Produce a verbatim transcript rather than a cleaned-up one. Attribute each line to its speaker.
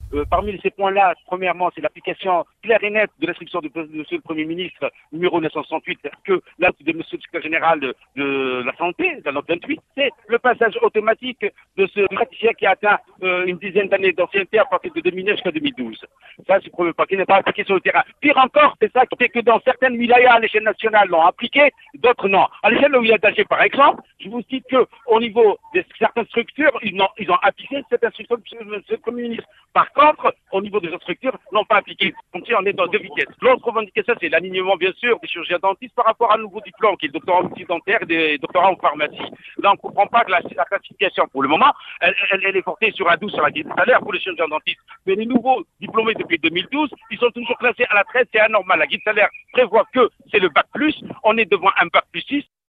Speaker 1: Euh, parmi ces points-là, premièrement, c'est l'application claire et nette de l'instruction de, de Monsieur le Premier ministre numéro neuf cent soixante-huit, que l'acte de Monsieur le Secrétaire général de, de la Santé, de la note vingt-huit, c'est le passage automatique de ce praticien qui a atteint euh, une dizaine d'années d'ancienneté à partir de deux mille neuf jusqu'à deux mille douze. Ça, c'est le premier point qui n'est pas appliqué sur le terrain. Pire encore, c'est ça, c'est que dans certaines wilayas à l'échelle nationale l'ont appliqué, d'autres non. À l'échelle de la wilaya d'Alger, par exemple, je vous cite que au niveau de certaines structures, ils ont, ils ont appliqué cette instruction de ce Premier ministre. Par contre, au niveau des autres structures, n'ont pas appliqué. Donc, on est dans deux vitesses. L'autre revendication, c'est l'alignement, bien sûr, des chirurgiens dentistes par rapport à un nouveau diplôme, qui est le doctorat en médecine dentaire et des doctorats en pharmacie. Là, on ne comprend pas que la, la classification, pour le moment, elle, elle, elle est portée sur un douze sur la grille de salaire pour les chirurgiens dentistes. Mais les nouveaux diplômés depuis deux mille douze, ils sont toujours classés à la treize, c'est anormal. La grille de salaire prévoit que c'est le bac plus, on est devant un bac plus six.